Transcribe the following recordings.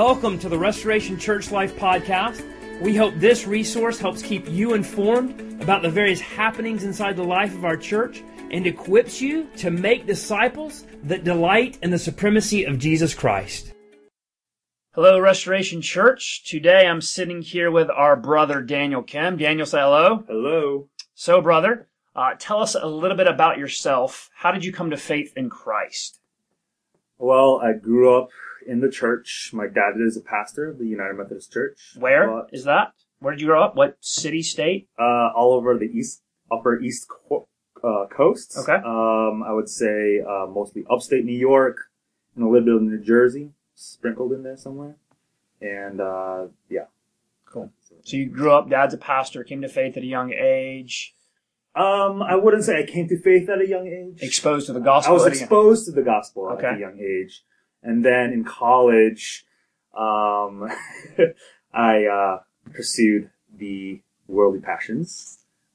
Welcome to the Restoration Church Life Podcast. We hope this resource helps keep you informed about the various happenings inside the life of our church and equips you to make disciples that delight in the supremacy of Jesus Christ. Hello, Restoration Church. Today I'm sitting here with our brother Daniel Kim. Daniel, say hello. Hello. So, brother, tell us a little bit about yourself. How did you come to faith in Christ? Well, I grew up in the church. My dad is a pastor of the United Methodist Church. Where is that? Where did you grow up? What city, state? All over the upper east coast. Okay. I would say mostly upstate New York and a little bit of New Jersey, sprinkled in there somewhere. And yeah. Cool. So you grew up, dad's a pastor, came to faith at a young age. I wouldn't say I came to faith at a young age. Exposed to the gospel. I was exposed to the gospel at a young age. And then in college, I pursued the worldly passions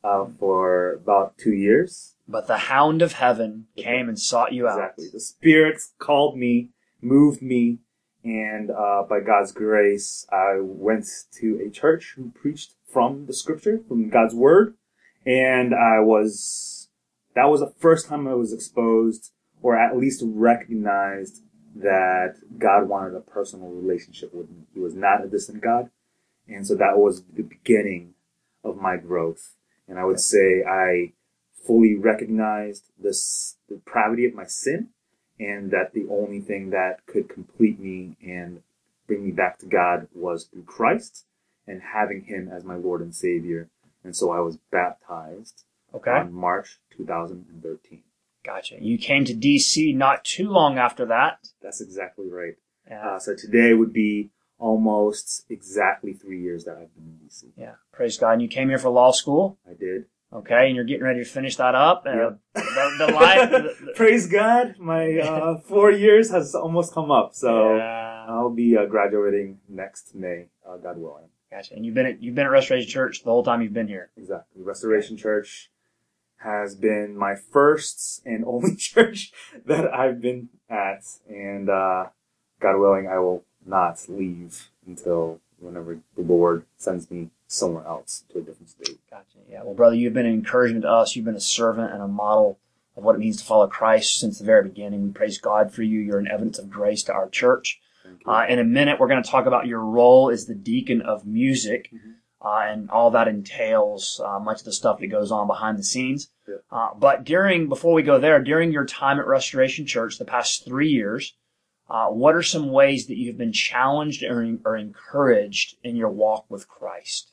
for about 2 years. But the hound of heaven came and sought you out. Exactly. The Spirit called me, moved me, and by God's grace, I went to a church who preached from the Scripture, from God's Word, and that was the first time I was exposed, or at least recognized, that God wanted a personal relationship with me. He was not a distant God. And so that was the beginning of my growth. And I would say I fully recognized the depravity of my sin, and that the only thing that could complete me and bring me back to God was through Christ and having Him as my Lord and Savior. And so I was baptized on March 2013. Gotcha. You came to D.C. not too long after that. That's exactly right. Yeah. So today would be almost exactly 3 years that I've been in D.C. Yeah. Praise God. And you came here for law school? I did. Okay. And you're getting ready to finish that up? Yep. The life... Praise God. My 4 years has almost come up. So I'll be graduating next May, God willing. Gotcha. And you've been at Restoration Church the whole time you've been here? Exactly. Restoration Church has been my first and only church that I've been at, and God willing, I will not leave until whenever the Lord sends me somewhere else to a different state. Gotcha. Yeah. Well, brother, you've been an encouragement to us. You've been a servant and a model of what it means to follow Christ since the very beginning. We praise God for you. You're an evidence of grace to our church. In a minute, we're going to talk about your role as the deacon of music. Mm-hmm. And all that entails much of the stuff that goes on behind the scenes. Yeah. But before we go there, during your time at Restoration Church, the past 3 years, what are some ways that you've been challenged or encouraged in your walk with Christ?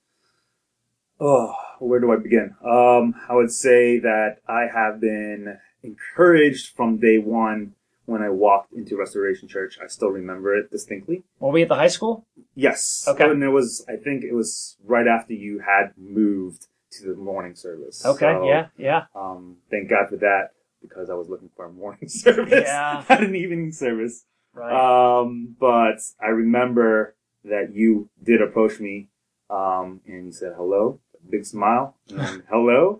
Oh, where do I begin? I would say that I have been encouraged from day one. When I walked into Restoration Church, I still remember it distinctly. Were we at the high school? Yes. Okay. And I think it was right after you had moved to the morning service. Okay, so, yeah. Thank God for that, because I was looking for a morning service. Yeah. Not an evening service. Right. But I remember that you did approach me, and you said hello, big smile, and hello,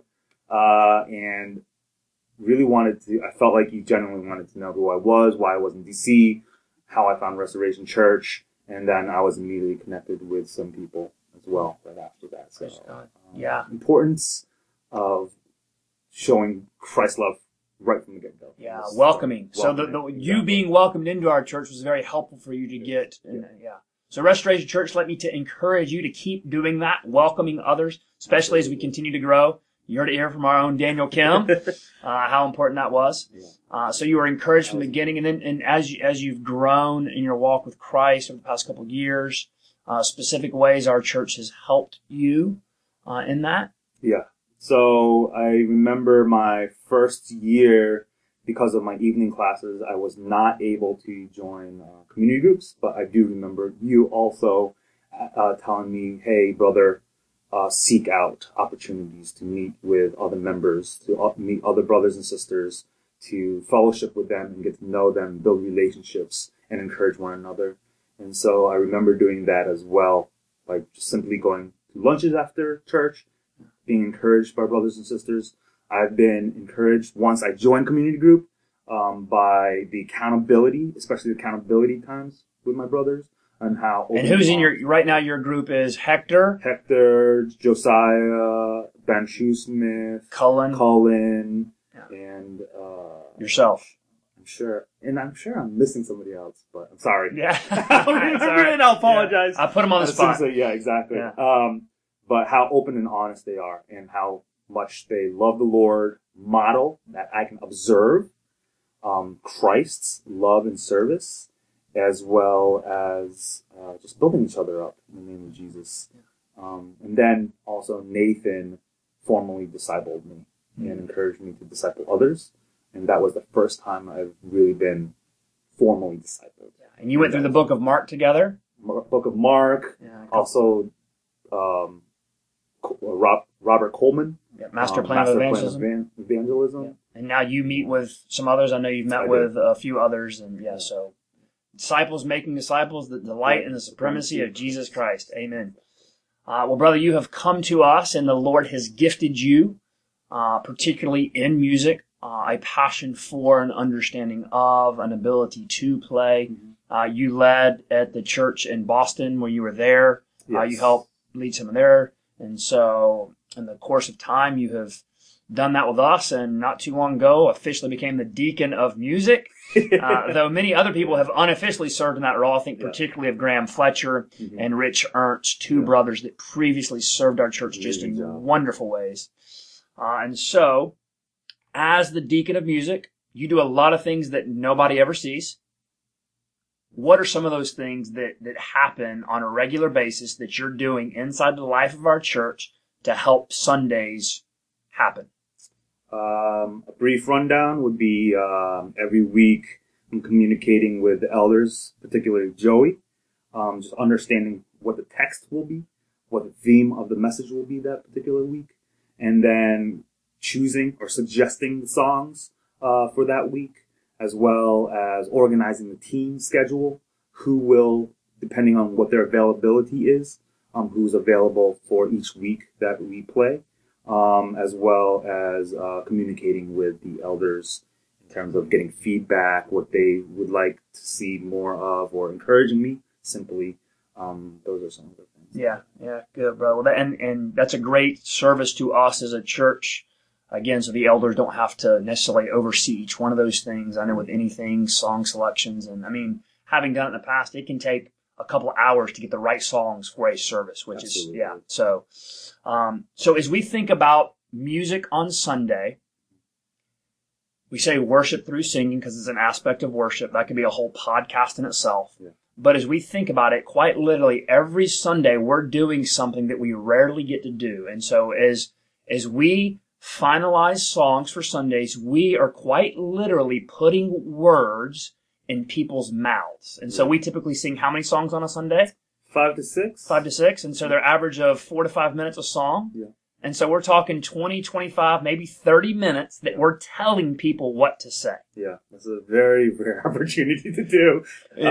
and really I felt like you genuinely wanted to know who I was, why I was in D.C., how I found Restoration Church, and then I was immediately connected with some people as well right after that. So, importance of showing Christ's love right from the get-go. Yeah, welcoming. So you being welcomed into our church was very helpful for you to get. Yeah. So Restoration Church, let me encourage you to keep doing that, welcoming others, especially as we continue to grow. You heard it here from our own Daniel Kim, how important that was. Yeah. So you were encouraged from the beginning, and as you've grown in your walk with Christ over the past couple of years, specific ways our church has helped you in that? Yeah. So I remember my first year, because of my evening classes, I was not able to join community groups, but I do remember you also telling me, hey, brother, seek out opportunities to meet with other members, to meet other brothers and sisters, to fellowship with them and get to know them, build relationships, and encourage one another. And so I remember doing that as well, like just simply going to lunches after church, being encouraged by brothers and sisters. I've been encouraged once I joined community group by the accountability, especially the accountability times with my brothers. and how. And who's in right now? Your group is Hector, Josiah, Ben Shoesmith, Cullen, and yourself. I'm sure I'm missing somebody else, but I'm sorry. Yeah, and I'll apologize. Yeah. I put them on the spot. Yeah, exactly. Yeah. But how open and honest they are, and how much they love the Lord, model that I can observe Christ's love and service, as well as just building each other up in the name of Jesus. And then also Nathan formally discipled me and encouraged me to disciple others. And that was the first time I've really been formally discipled. Yeah. And you went through the book of Mark together? Book of Mark. Yeah, also, Robert Coleman. Yeah, Master Plan of Evangelism. Yeah. And now you meet with some others. I know you've met with a few others. And so disciples making disciples, the delight and the supremacy of Jesus Christ. Amen. Well, brother, you have come to us and the Lord has gifted you, particularly in music, a passion for, an understanding of, an ability to play. You led at the church in Boston where you were there. Yes. You helped lead some of there. And so in the course of time, you have done that with us, and not too long ago officially became the deacon of music. Though many other people have unofficially served in that role. I think particularly of Graham Fletcher and Rich Ernst, two brothers that previously served our church just in wonderful ways. And so, as the deacon of music, you do a lot of things that nobody ever sees. What are some of those things that happen on a regular basis that you're doing inside the life of our church to help Sundays happen? A brief rundown would be every week I'm communicating with the elders, particularly Joey, just understanding what the text will be, what the theme of the message will be that particular week, and then choosing or suggesting the songs for that week, as well as organizing the team schedule, who will, depending on what their availability is, who's available for each week that we play. As well as communicating with the elders in terms of getting feedback, what they would like to see more of, or encouraging me simply. Those are some of the things. Yeah, good, brother. Well, and that's a great service to us as a church. Again, so the elders don't have to necessarily oversee each one of those things. I know with anything, song selections, and I mean, having done it in the past, it can take a couple of hours to get the right songs for a service, which Absolutely. is, So as we think about music on Sunday, we say worship through singing because it's an aspect of worship. That could be a whole podcast in itself. Yeah. But as we think about it, quite literally every Sunday we're doing something that we rarely get to do. And so as we finalize songs for Sundays, we are quite literally putting words in people's mouths. And so we typically sing how many songs on a Sunday? 5 to 6. 5 to 6. And so they're average of 4 to 5 minutes a song. Yeah. And so we're talking 20, 25, maybe 30 minutes that we're telling people what to say. Yeah. That's a very rare opportunity to do.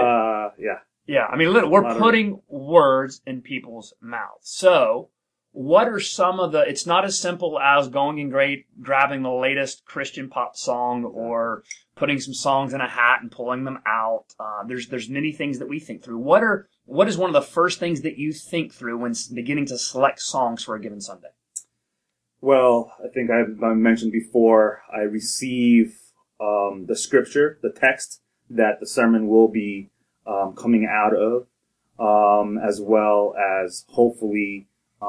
Yeah. I mean, we're putting words in people's mouths. So what are some of it's not as simple as going and grabbing the latest Christian pop song or putting some songs in a hat and pulling them out. There's many things that we think through. What is one of the first things that you think through when beginning to select songs for a given Sunday? Well, I think I mentioned before, I receive the scripture, the text that the sermon will be coming out of, as well as hopefully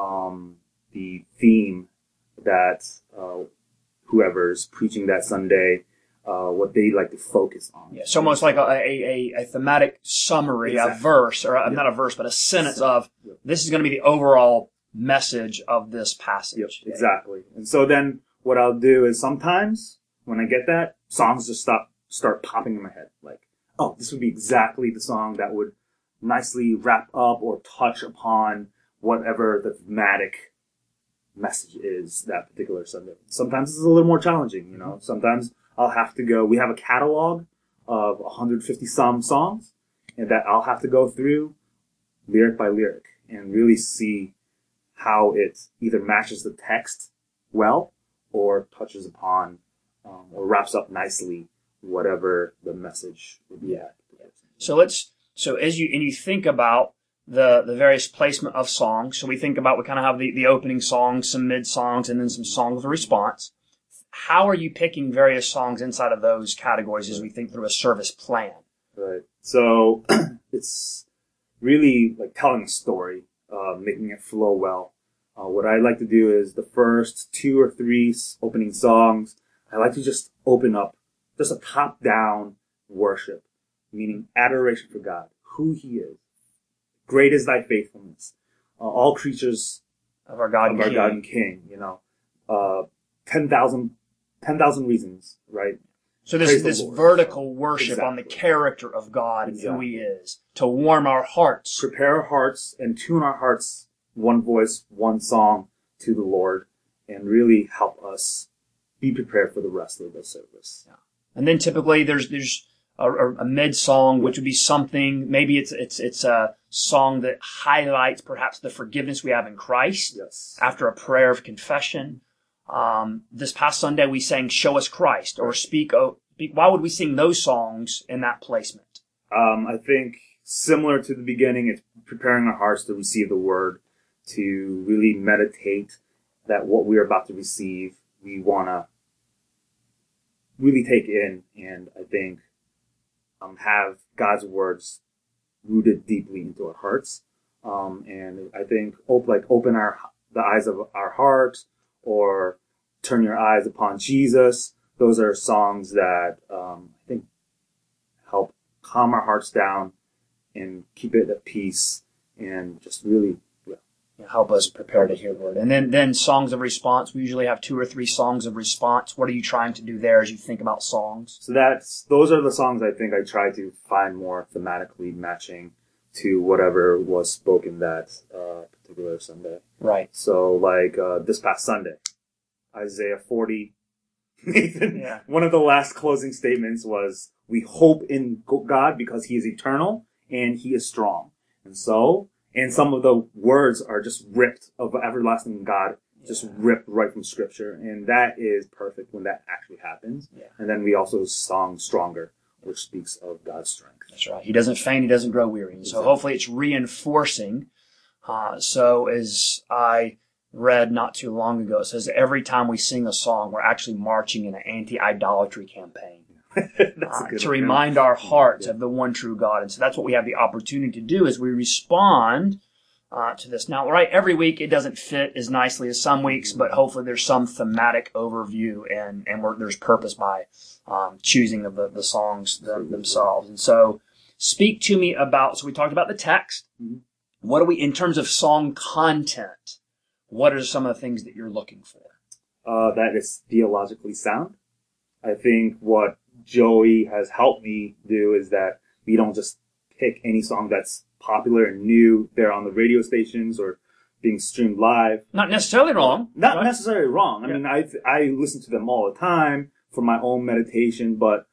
the theme that whoever's preaching that Sunday, what they like to focus on. Yeah, so almost like a thematic summary, exactly. A verse, or not a verse, but a sentence of this is going to be the overall message of this passage. Yep, exactly. And so then what I'll do is sometimes when I get that, songs just start popping in my head. Like, oh, this would be exactly the song that would nicely wrap up or touch upon whatever the thematic message is that particular Sunday. Sometimes it's a little more challenging, you know. Sometimes I'll have to go, we have a catalog of 150 some songs, and that I'll have to go through lyric by lyric and really see how it either matches the text well or touches upon or wraps up nicely whatever the message would be at. So let's So as you think about the various placement of songs, so we kind of have the opening songs, some mid songs, and then some songs of response. How are you picking various songs inside of those categories as we think through a service plan? Right. So it's really like telling a story, making it flow well. What I like to do is the first 2 or 3 opening songs, I like to just open up just a top-down worship, meaning adoration for God, who He is. Great is Thy faithfulness. All creatures Of our God and King, 10,000 reasons, right? So there's this vertical worship on the character of God and who He is, to warm our hearts. Prepare our hearts and tune our hearts, one voice, one song to the Lord, and really help us be prepared for the rest of the service. Yeah. And then typically there's a mid song, which would be something, maybe it's a song that highlights perhaps the forgiveness we have in Christ. Yes. After a prayer of confession. This past Sunday we sang Show Us Christ or Speak. Why would we sing those songs in that placement? I think similar to the beginning, it's preparing our hearts to receive the word, to really meditate that what we're about to receive, we want to really take in, and I think have God's words rooted deeply into our hearts. And I think open the eyes of our hearts, or turn your eyes upon Jesus. Those are songs that I think help calm our hearts down and keep it at peace, and just really help us prepare to hear the word. And then songs of response. We usually have 2 or 3 songs of response. What are you trying to do there as you think about songs? So those are the songs I think I try to find more thematically matching to whatever was spoken that particular Sunday. Right. So like this past Sunday, Isaiah 40, Nathan, one of the last closing statements was, we hope in God because He is eternal and He is strong. And some of the words are just ripped of everlasting God, just ripped right from Scripture. And that is perfect when that actually happens. Yeah. And then we also sung Stronger, which speaks of God's strength. That's right. He doesn't faint, He doesn't grow weary. Exactly. So hopefully it's reinforcing. So as I read not too long ago, it says every time we sing a song, we're actually marching in an anti-idolatry campaign. To remind our hearts of the one true God. And so that's what we have the opportunity to do as we respond to this. Now, right, every week it doesn't fit as nicely as some weeks, but hopefully there's some thematic overview and there's purpose by choosing the songs themselves. And so speak to me about, so we talked about the text. Mm-hmm. What do we, in terms of song content, what are some of the things that you're looking for? That is theologically sound. I think what Joey has helped me do is that we don't just pick any song that's popular and new there on the radio stations or being streamed live. Not necessarily wrong. Not necessarily wrong. I mean, I listen to them all the time for my own meditation, but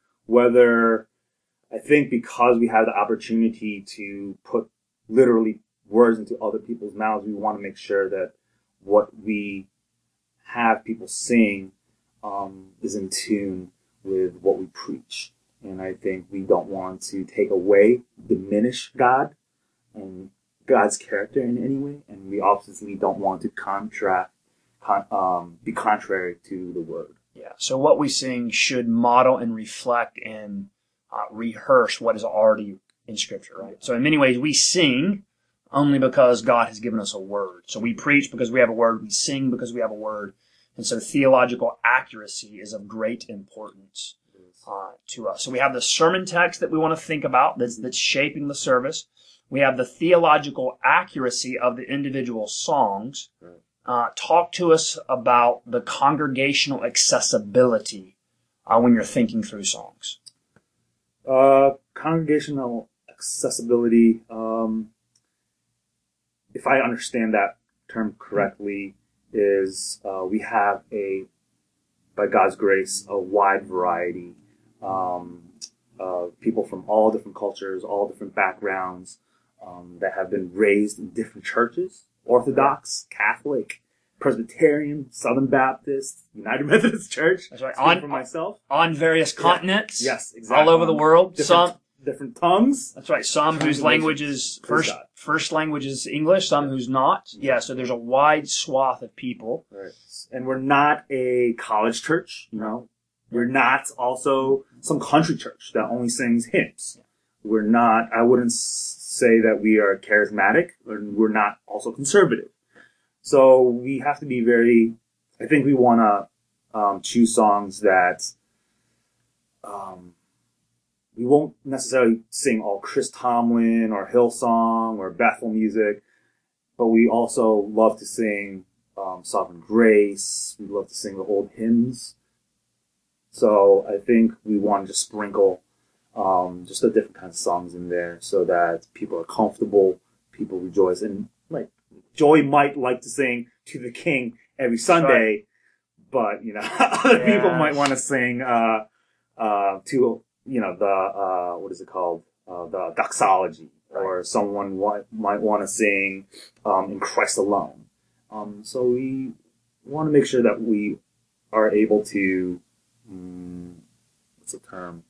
I think because we have the opportunity to put literally words into other people's mouths, we want to make sure that what we have people sing is in tune with what we preach. And I think we don't want to take away, diminish God and God's character in any way. And we obviously don't want to be contrary to the word. Yeah. So what we sing should model and reflect and rehearse what is already in Scripture, right? So in many ways, we sing only because God has given us a word. So we preach because we have a word. We sing because we have a word. And so theological accuracy is of great importance to us. So we have the sermon text that we want to think about that's shaping the service. We have the theological accuracy of the individual songs. Talk to us about the congregational accessibility when you're thinking through songs. Congregational accessibility, if I understand that term correctly, is we have by God's grace, a wide variety of people from all different cultures, all different backgrounds, that have been raised in different churches: Orthodox, Catholic, Presbyterian, Southern Baptist, United Methodist Church. That's right. For myself. On various continents. Yes, exactly. All over the world. different tongues. That's right. Some whose language is first language is English, some who's not. Yeah, so there's a wide swath of people. Right. And we're not a college church, you know. We're not also some country church that only sings hymns. We're not, I wouldn't say that we are charismatic, and we're not also conservative. So we have to be I think we want to choose songs that we won't necessarily sing all Chris Tomlin or Hillsong or Bethel music, but we also love to sing Sovereign Grace. We love to sing the old hymns. So I think we want to just sprinkle just the different kinds of songs in there so that people are comfortable, people rejoice. And like Joey might like to sing To the King every Sunday, but you know, other people might want to sing to, you know, the what is it called? The doxology. Or someone might want to sing In Christ Alone. So we want to make sure that we are able to what's the term?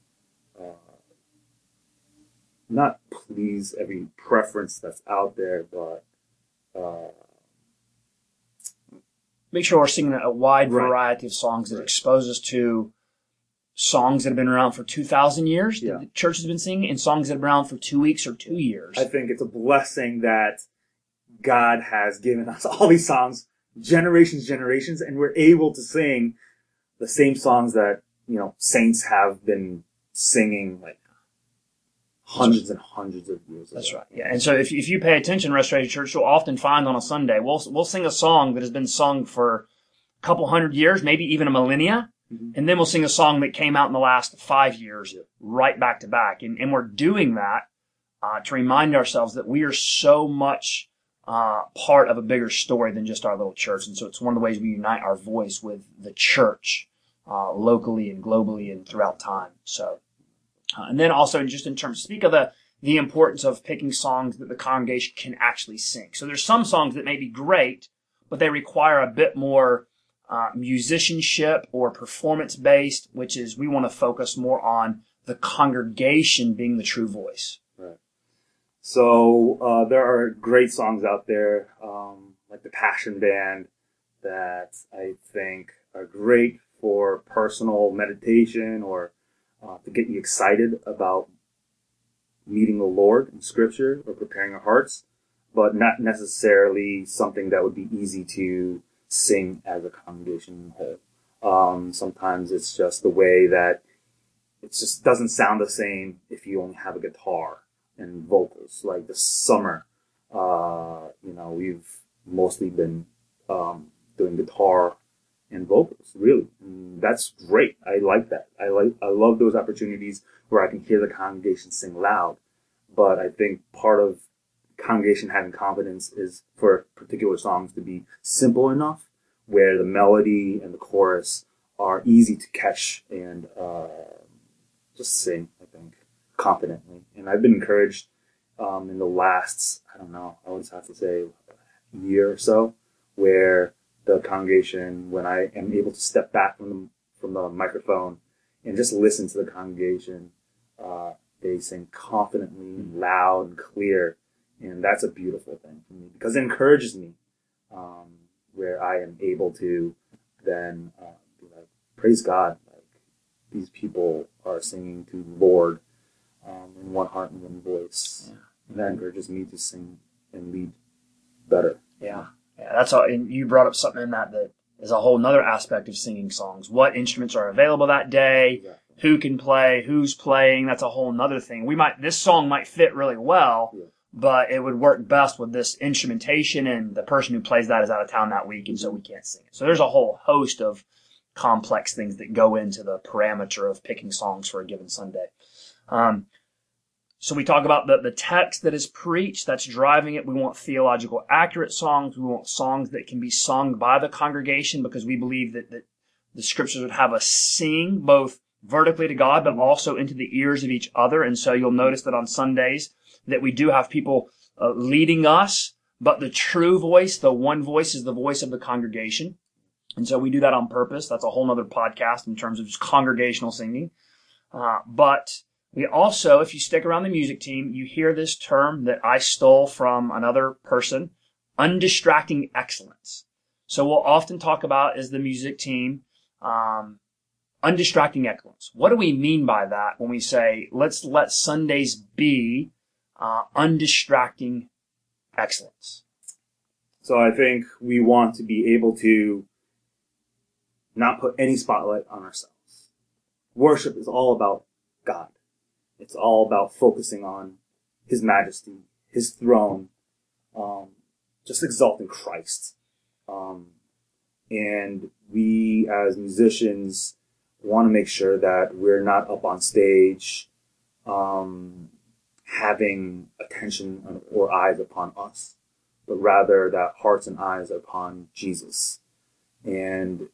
Not please every preference that's out there, but make sure we're singing a wide variety of songs that expose us to songs that have been around for 2,000 years that the church has been singing, and songs that have been around for 2 weeks or 2 years. I think it's a blessing that God has given us all these songs, generations, and we're able to sing the same songs that, you know, saints have been singing like hundreds and hundreds of years ago. That's right. Yeah. And so if you pay attention, Restoration Church, you'll often find on a Sunday, we'll sing a song that has been sung for a couple hundred years, maybe even a millennia. Mm-hmm. And then we'll sing a song that came out in the last 5 years, right back to back. And we're doing that to remind ourselves that we are so much part of a bigger story than just our little church. And so it's one of the ways we unite our voice with the church locally and globally and throughout time. So, and then also just in terms, speak of the importance of picking songs that the congregation can actually sing. So there's some songs that may be great, but they require a bit more musicianship or performance-based, which is we want to focus more on the congregation being the true voice. Right. So there are great songs out there, like the Passion Band, that I think are great for personal meditation or to get you excited about meeting the Lord in Scripture or preparing our hearts, but not necessarily something that would be easy to sing as a congregation whole. Sometimes it's just the way that it just doesn't sound the same if you only have a guitar and vocals. Like this summer, you know, we've mostly been doing guitar and vocals, really. And that's great. I like that. I love those opportunities where I can hear the congregation sing loud. But I think part of congregation having confidence is for particular songs to be simple enough where the melody and the chorus are easy to catch and just sing, I think, confidently. And I've been encouraged in the last, I don't know, I would have to say year or so, where the congregation, when I am able to step back from the microphone and just listen to the congregation, they sing confidently and loud and clear. And that's a beautiful thing for me because it encourages me, where I am able to then be like, praise God, like these people are singing to the Lord in one heart and one voice. Yeah. And that encourages me to sing and lead better. Yeah, that's all. And you brought up something in that is a whole nother aspect of singing songs. What instruments are available that day? Exactly. Who can play? Who's playing? That's a whole nother thing. This song might fit really well. Yeah. But it would work best with this instrumentation, and the person who plays that is out of town that week, and so we can't sing it. So there's a whole host of complex things that go into the parameter of picking songs for a given Sunday. So we talk about the text that is preached, that's driving it. We want theological accurate songs. We want songs that can be sung by the congregation because we believe that the scriptures would have us sing both vertically to God, but also into the ears of each other. And so you'll notice that on Sundays, that we do have people leading us, but the true voice, the one voice, is the voice of the congregation. And so we do that on purpose. That's a whole nother podcast in terms of just congregational singing. But We also, if you stick around the music team, you hear this term that I stole from another person, undistracting excellence. So we'll often talk about as the music team, undistracting excellence. What do we mean by that when we say, let's let Sundays be undistracting excellence? So I think we want to be able to not put any spotlight on ourselves. Worship is all about God. It's all about focusing on His majesty, His throne, just exalting Christ. And we as musicians want to make sure that we're not up on stage, having attention or eyes upon us, but rather that hearts and eyes are upon Jesus. And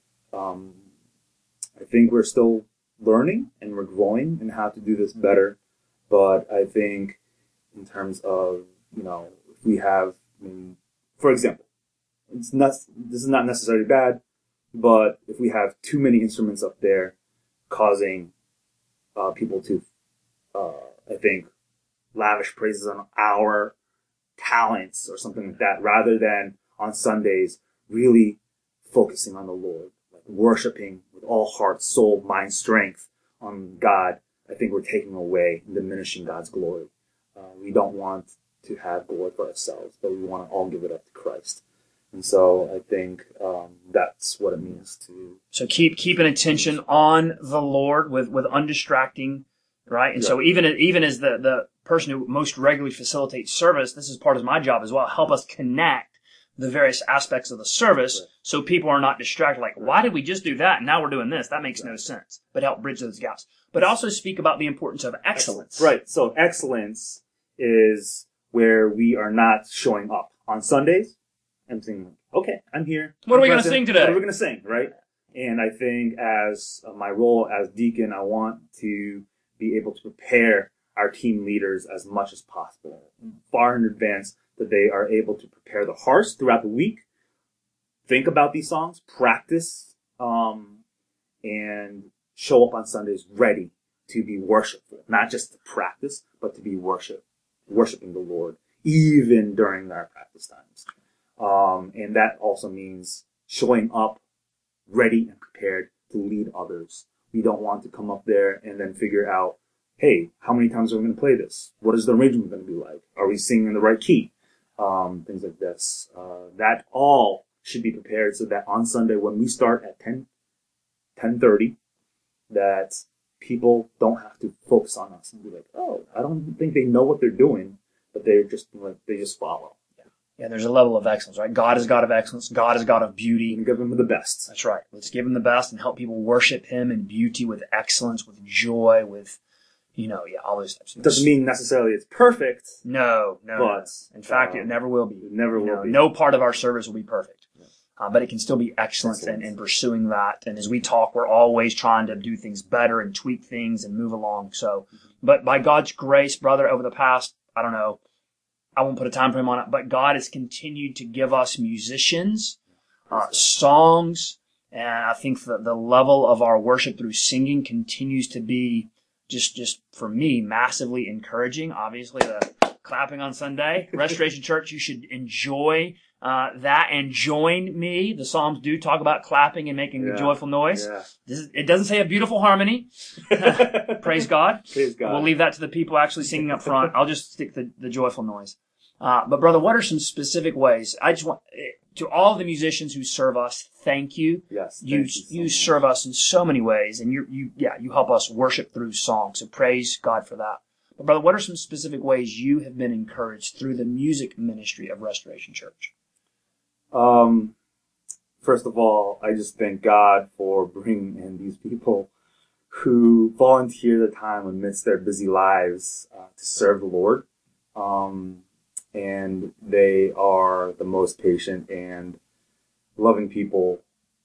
I think we're still learning and we're growing in how to do this better. But I think in terms of, if we have, for example, this is not necessarily bad, but if we have too many instruments up there causing people to, I think, lavish praises on our talents or something like that, rather than on Sundays really focusing on the Lord, like worshiping with all heart, soul, mind, strength on God, I think we're taking away and diminishing God's glory. We don't want to have glory for ourselves, but we want to all give it up to Christ. And so I think that's what it means to... So keeping attention on the Lord with undistracting, right? And Yeah. so even as the person who most regularly facilitates service, this is part of my job as well, help us connect the various aspects of the service, Right. so people are not distracted. Like, why did we just do that and now we're doing this? That makes no sense. But help bridge those gaps. But also speak about the importance of excellence. Right. So excellence is where we are not showing up on Sundays and saying, okay, I'm here. What are we I'm going to present. sing today? What are we going to sing, right? And I think as my role as deacon, I want to be able to prepare our team leaders as much as possible, far in advance, that they are able to prepare the hearts throughout the week, think about these songs, practice, and show up on Sundays ready to be worshipful. Not just to practice, but to be worshiping the Lord, even during our practice times. And that also means showing up ready and prepared to lead others. We don't want to come up there and then figure out, hey, how many times are we going to play this? What is the arrangement going to be like? Are we singing in the right key? Things like this. That all should be prepared so that on Sunday when we start at 10:30, that people don't have to focus on us and be like, oh, I don't think they know what they're doing, but they just follow. Yeah, there's a level of excellence, right? God is God of excellence. God is God of beauty. And give them the best. That's right. Let's give Him the best and help people worship Him in beauty, with excellence, with joy, with, all those types of things. Doesn't mean necessarily it's perfect. No. But, in fact, it never will be. It never will be. No part of our service will be perfect. Yeah. But it can still be excellent in pursuing that. And as we talk, we're always trying to do things better and tweak things and move along. So, but by God's grace, brother, over the past, I don't know, I won't put a time frame on it, but God has continued to give us musicians, songs, and I think the level of our worship through singing continues to be just for me, massively encouraging. Obviously, the clapping on Sunday, Restoration Church, you should enjoy that and join me. The Psalms do talk about clapping and making a joyful noise. Yeah. It doesn't say a beautiful harmony. Praise God. Praise God. We'll leave that to the people actually singing up front. I'll just stick the joyful noise. But brother, what are some specific ways? I just want to all the musicians who serve us, thank you. Yes. You serve us in so many ways, and you help us worship through song. So praise God for that. But brother, what are some specific ways you have been encouraged through the music ministry of Restoration Church? First of all, I just thank God for bringing in these people who volunteer their time amidst their busy lives to serve the Lord. And they are the most patient and loving people.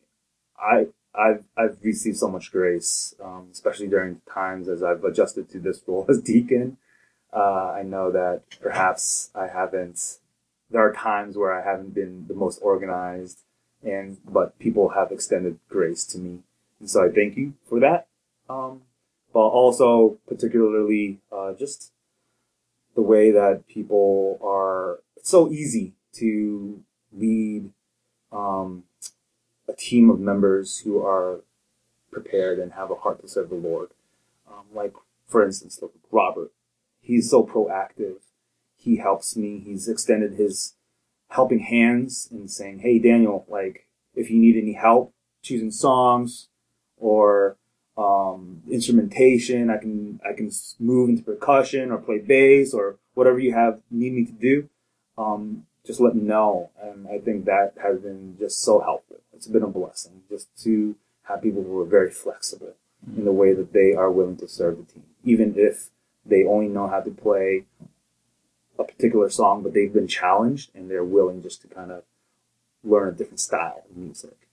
I've received so much grace, especially during times as I've adjusted to this role as deacon. I know that perhaps there are times where I haven't been the most organized, but people have extended grace to me. And so I thank you for that. but also particularly just the way that people are. It's so easy to lead a team of members who are prepared and have a heart to serve the Lord. Like, for instance, look, Robert. He's so proactive. He helps me. He's extended his helping hands and saying, hey, Daniel, like, if you need any help choosing songs or instrumentation, I can move into percussion or play bass or whatever you need me to do. Just let me know. And I think that has been just so helpful. It's been a blessing just to have people who are very flexible in the way that they are willing to serve the team, even if they only know how to play a particular song, but they've been challenged and they're willing just to kind of learn a different style of music.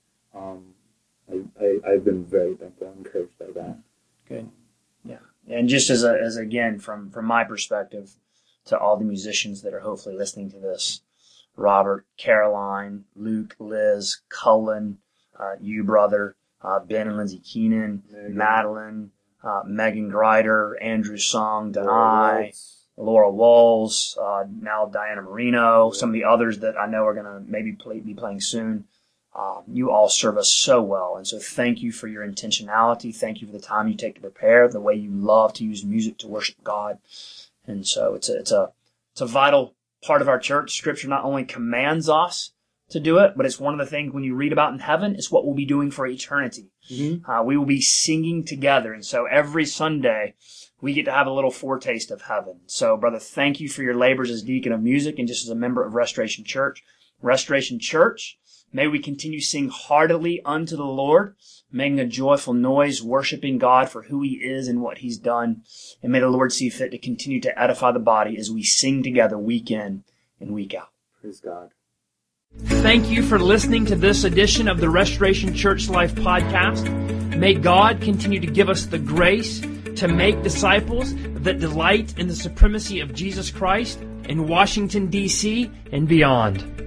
I've been very thankful and encouraged by that. Good. Yeah. And just as again, from my perspective, to all the musicians that are hopefully listening to this, Robert, Caroline, Luke, Liz, Cullen, you, brother, Ben and Lindsay Keenan, Madeline, Megan Grider, Andrew Song, Denai, Laura Walls, now Diana Marino, some of the others that I know are going to maybe be playing soon. You all serve us so well. And so thank you for your intentionality. Thank you for the time you take to prepare, the way you love to use music to worship God. And so it's a vital part of our church. Scripture not only commands us to do it, but it's one of the things when you read about in heaven, it's what we'll be doing for eternity. Mm-hmm. We will be singing together. And so every Sunday, we get to have a little foretaste of heaven. So, brother, thank you for your labors as deacon of music and just as a member of Restoration Church. Restoration Church, may we continue sing heartily unto the Lord, making a joyful noise, worshiping God for who He is and what He's done. And may the Lord see fit to continue to edify the body as we sing together week in and week out. Praise God. Thank you for listening to this edition of the Restoration Church Life podcast. May God continue to give us the grace to make disciples that delight in the supremacy of Jesus Christ in Washington, D.C. and beyond.